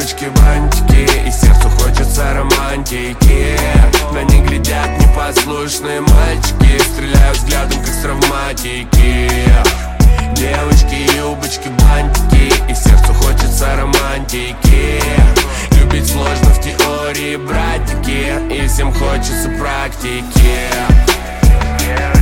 юбочки, бантики, и сердцу хочется романтики. На них глядят непослушные мальчики, стреляю взглядом, как с травматики. Девочки, юбочки, бантики, и сердцу хочется романтики. Любить сложно в теории, братики, и всем хочется практики.